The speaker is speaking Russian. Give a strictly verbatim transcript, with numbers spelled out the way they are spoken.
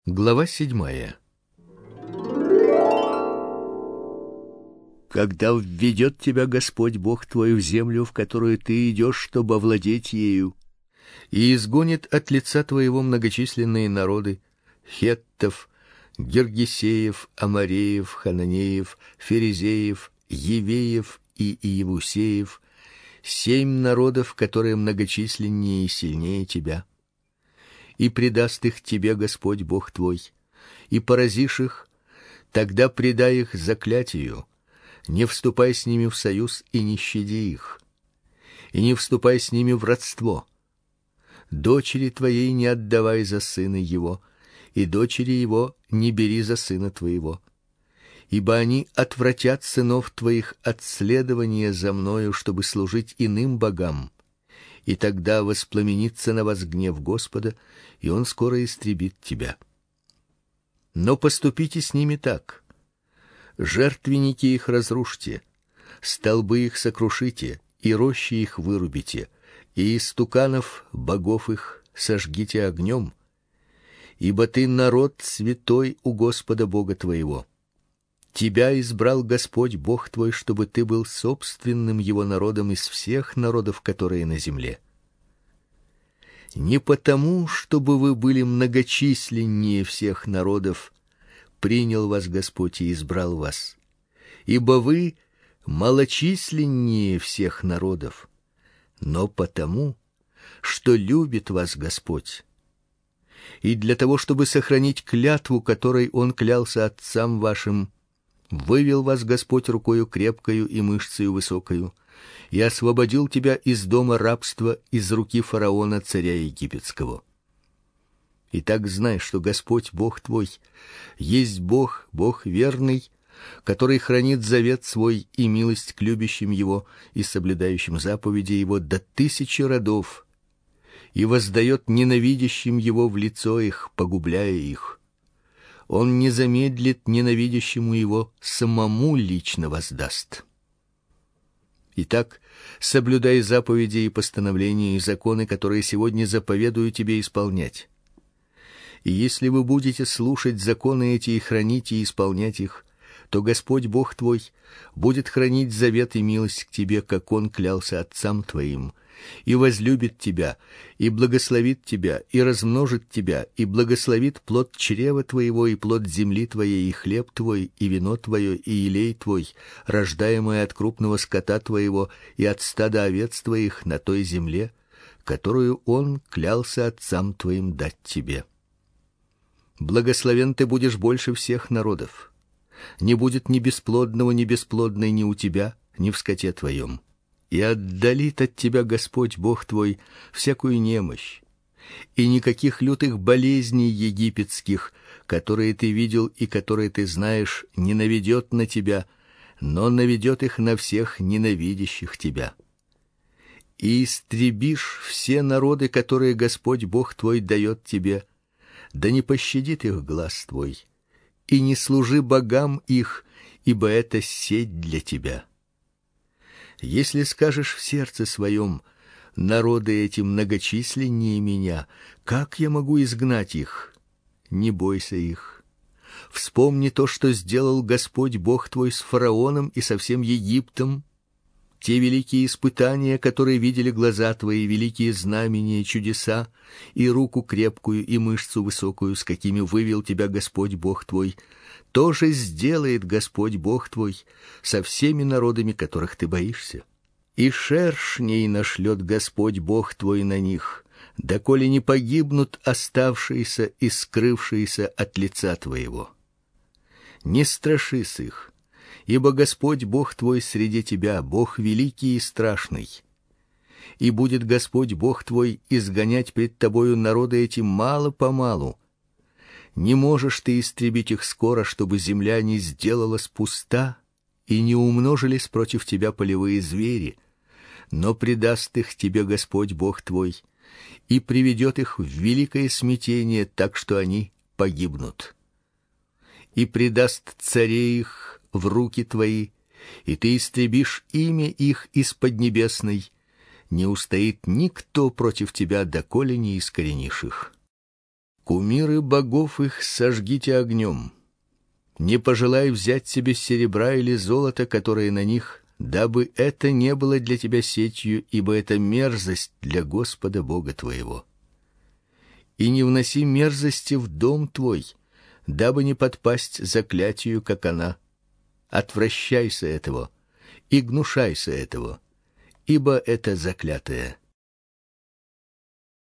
Глава седьмая. Когда введет тебя Господь Бог твой в землю, в которую ты идешь, чтобы овладеть ею, и изгонит от лица твоего многочисленные народы: хеттов, гиргесеев, амореев, хананеев, ферезеев, евеев и иевусеев, семь народов, которые многочисленнее и сильнее тебя. И предаст их тебе Господь Бог твой, и поразишь их, тогда предай их заклятию, не вступай с ними в союз и не щади их, и не вступай с ними в родство. Дочери твоей не отдавай за сына его, и дочери его не бери за сына твоего, ибо они отвратят сынов твоих от следования за мною, чтобы служить иным богам. И тогда воспламенится на вас гнев Господа, и он скоро истребит тебя. Но поступите с ними так: жертвенники их разрушьте, столбы их сокрушите, и рощи их вырубите, и истуканов богов их сожгите огнем, ибо ты народ святой у Господа Бога твоего. Тебя избрал Господь Бог твой, чтобы ты был собственным его народом из всех народов, которые на земле. Не потому, чтобы вы были многочисленнее всех народов, принял вас Господь и избрал вас, ибо вы малочисленнее всех народов, но потому, что любит вас Господь, и для того, чтобы сохранить клятву, которой Он клялся отцам вашим, вывел вас Господь рукою крепкою и мышцею высокою, и освободил тебя из дома рабства, из руки фараона, царя египетского. Итак, знай, что Господь Бог твой есть Бог, Бог верный, который хранит завет свой и милость к любящим его и соблюдающим заповеди его до тысячи родов, и воздает ненавидящим его в лицо их, погубляя их. Он не замедлит ненавидящему его, самому лично воздаст. Итак, соблюдай заповеди и постановления и законы, которые сегодня заповедую тебе исполнять. И если вы будете слушать законы эти и хранить и исполнять их, то Господь Бог твой будет хранить завет и милость к тебе, как Он клялся отцам твоим, и возлюбит тебя, и благословит тебя, и размножит тебя, и благословит плод чрева твоего, и плод земли твоей, и хлеб твой, и вино твое, и елей твой, рождаемое от крупного скота твоего и от стада овец твоих на той земле, которую Он клялся отцам твоим дать тебе. Благословен ты будешь больше всех народов. Не будет ни бесплодного, ни бесплодной ни у тебя, ни в скоте твоем. И отдалит от тебя Господь Бог твой всякую немощь, и никаких лютых болезней египетских, которые ты видел и которые ты знаешь, не наведет на тебя, но наведет их на всех ненавидящих тебя. И истребишь все народы, которые Господь Бог твой дает тебе, да не пощадит их глаз твой, и не служи богам их, ибо это сеть для тебя. Если скажешь в сердце своем: народы эти многочисленнее меня, как я могу изгнать их? Не бойся их. Вспомни то, что сделал Господь Бог твой с фараоном и со всем Египтом, те великие испытания, которые видели глаза твои, великие знамения, чудеса, и руку крепкую, и мышцу высокую, с какими вывел тебя Господь Бог твой, тоже сделает Господь Бог твой со всеми народами, которых ты боишься. И шершней нашлет Господь Бог твой на них, доколе не погибнут оставшиеся и скрывшиеся от лица твоего. Не страшись их, ибо Господь Бог твой среди тебя, Бог великий и страшный. И будет Господь Бог твой изгонять пред тобою народы эти мало-помалу. Не можешь ты истребить их скоро, чтобы земля не сделалась пуста, и не умножились против тебя полевые звери, но предаст их тебе Господь Бог твой, и приведет их в великое смятение, так что они погибнут. И предаст царей их в руки твои, и ты истребишь имя их из поднебесной. Не устоит никто против тебя, доколе не искоренишь их. Кумиры богов их сожгите огнем. Не пожелай взять себе серебра или золота, которые на них, дабы это не было для тебя сетью, ибо это мерзость для Господа Бога твоего. И не вноси мерзости в дом твой, дабы не подпасть заклятию, как она. Отвращайся этого и гнушайся этого, ибо это заклятое.